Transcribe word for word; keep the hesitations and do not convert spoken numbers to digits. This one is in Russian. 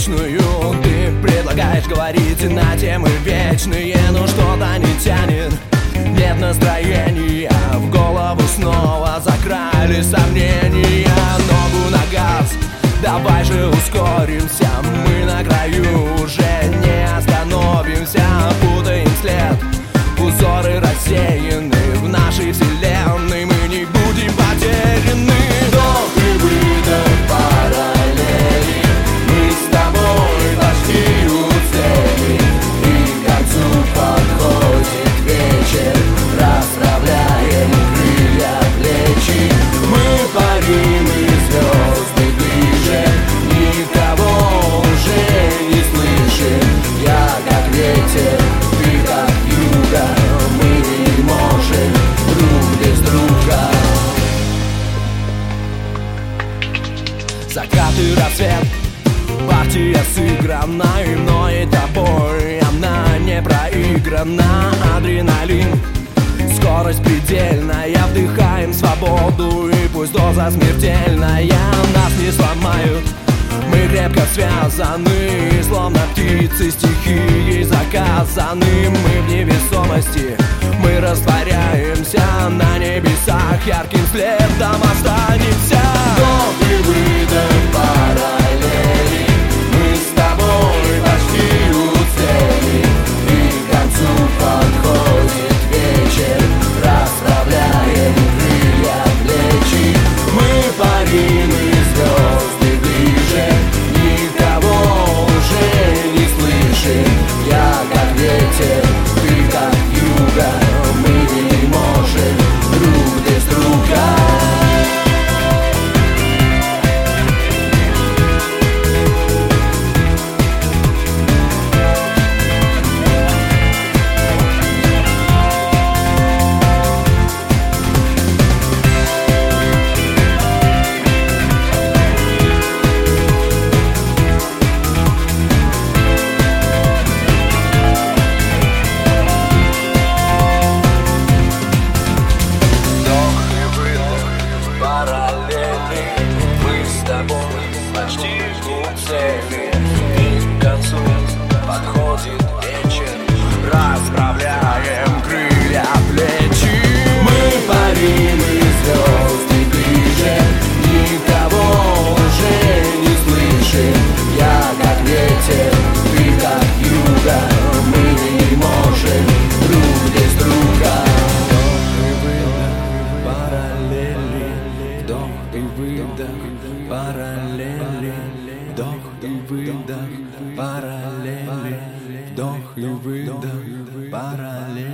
бесконечную. Ты предлагаешь говорить на темы вечные, но что-то не тянет, нет настроения. В голову снова закрали сомнения. Ногу на газ, давай же ускоримся. Мы на краю, уже не остановимся. Путаем след, узоры рассеяны в нашей вселенной. Мы не будем потеряны. Вдох и выдох параллели. Мы с тобой почти у цели, и к концу подходит вечер. Расправляем крылья, плечи. Мы парим, и звезды ближе. Никого уже не слышим. Я как ветер, ты как юга. Мы не можем друг без друга. Закат и рассвет, партия сыграна и мной, и тобой. Она не проиграна. Адреналин, скорость предельная. Вдыхаем свободу, и пусть доза смертельная. Нас не сломают, мы крепко связаны, словно птицы стихией заказаны. Мы в невесомости, мы растворяемся на небесах, ярким следом останемся. Вдох и выдох параллели. Мы с тобой почти у цели, и к концу подходит вечер. Расправляем крылья, плечи. Мы парим, и звезды ближе. Никого уже не слышим. Я как ветер, ты как юга. Мы не можем друг без друга. Расправляем крылья, плечи. Мы парим, и звезды ближе. Никого уже не слышим. Я как ветер, ты как юга. Мы не можем друг без друга. Вдох и выдох параллели. Вдох и выдох параллели. Вдох и выдох параллели. Вдох и выдох параллели.